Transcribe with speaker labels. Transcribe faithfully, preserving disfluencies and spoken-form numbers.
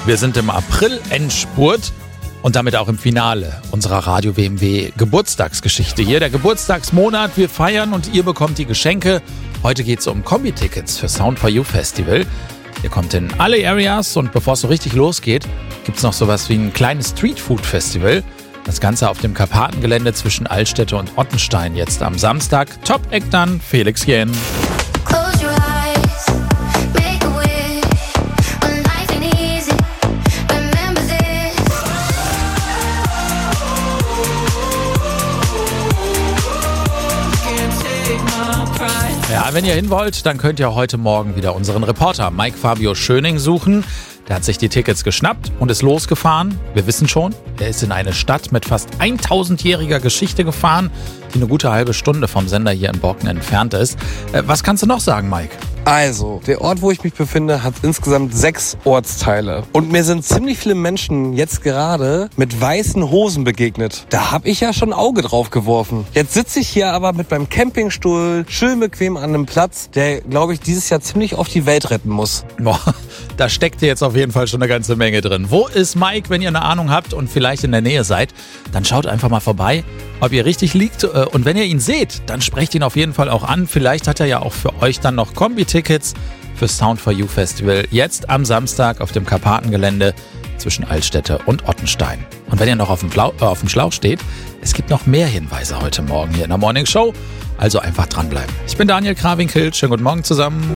Speaker 1: Wir sind im April-Endspurt und damit auch im Finale unserer Radio-W M W-Geburtstagsgeschichte hier. Der Geburtstagsmonat, wir feiern und ihr bekommt die Geschenke. Heute geht es um Kombi-Tickets für Sound for You Festival. Ihr kommt in alle Areas und bevor es so richtig losgeht, gibt es noch sowas wie ein kleines Streetfood-Festival. Das Ganze auf dem Karpatengelände zwischen Altstädte und Ottenstein jetzt am Samstag. Top-Act dann Felix Jähn. Ja, wenn ihr hin wollt, dann könnt ihr heute Morgen wieder unseren Reporter Mike Fabio Schöning suchen. Der hat sich die Tickets geschnappt und ist losgefahren. Wir wissen schon, er ist in eine Stadt mit fast tausendjähriger Geschichte gefahren, die eine gute halbe Stunde vom Sender hier in Borken entfernt ist. Äh, was kannst du noch sagen, Mike?
Speaker 2: Also, der Ort, wo ich mich befinde, hat insgesamt sechs Ortsteile. Und mir sind ziemlich viele Menschen jetzt gerade mit weißen Hosen begegnet. Da habe ich ja schon ein Auge drauf geworfen. Jetzt sitze ich hier aber mit meinem Campingstuhl schön bequem an einem Platz, der, glaube ich, dieses Jahr ziemlich auf die Welt retten muss.
Speaker 1: Boah, da steckt hier jetzt auf jeden Fall schon eine ganze Menge drin. Wo ist Mike, wenn ihr eine Ahnung habt und vielleicht in der Nähe seid? Dann schaut einfach mal vorbei, ob ihr richtig liegt. Und wenn ihr ihn seht, dann sprecht ihn auf jeden Fall auch an. Vielleicht hat er ja auch für euch dann noch Kombi-Tickets für Sound for You Festival. Jetzt am Samstag auf dem Karpatengelände zwischen Altstädte und Ottenstein. Und wenn ihr noch auf dem, Blau, äh, auf dem Schlauch steht, es gibt noch mehr Hinweise heute Morgen hier in der Morning Show. Also einfach dranbleiben. Ich bin Daniel Krawinkel. Schönen guten Morgen zusammen.